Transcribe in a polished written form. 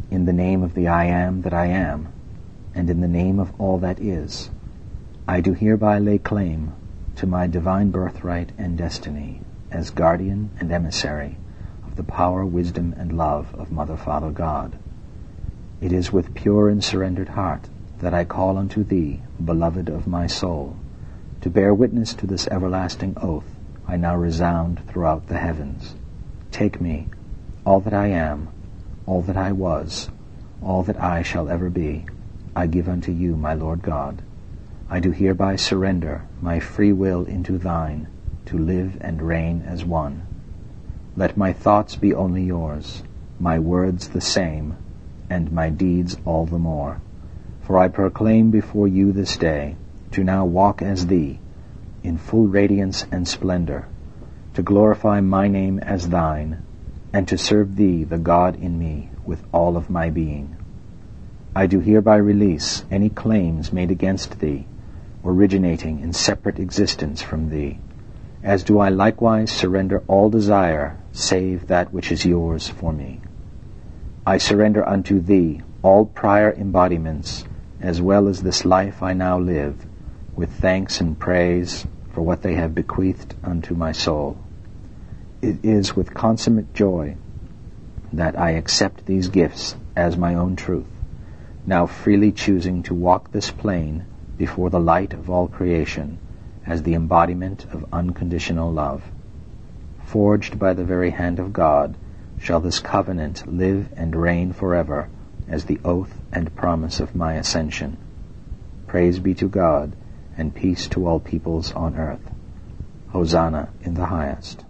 in the name of the I Am that I Am, and in the name of all that is, I do hereby lay claim to my divine birthright and destiny as guardian and emissary of the power, wisdom, and love of Mother, Father, God. It is with pure and surrendered heart that I call unto Thee, beloved of my soul, to bear witness to this everlasting oath I now resound throughout the heavens. Take me, all that I am, all that I was, all that I shall ever be, I give unto You, my Lord God. I do hereby surrender my free will into Thine, to live and reign as one. Let my thoughts be only Yours, my words the same, and my deeds all the more. For I proclaim before You this day to now walk as Thee, in full radiance and splendor, to glorify my name as Thine, and to serve Thee, the God in me, with all of my being. I do hereby release any claims made against Thee, originating in separate existence from Thee, as do I likewise surrender all desire save that which is Yours for me. I surrender unto Thee all prior embodiments, as well as this life I now live, with thanks and praise for what they have bequeathed unto my soul. It is with consummate joy that I accept these gifts as my own truth, now freely choosing to walk this plane before the light of all creation as the embodiment of unconditional love. Forged by the very hand of God, shall this covenant live and reign forever as the oath and promise of my ascension. Praise be to God, and peace to all peoples on earth. Hosanna in the highest.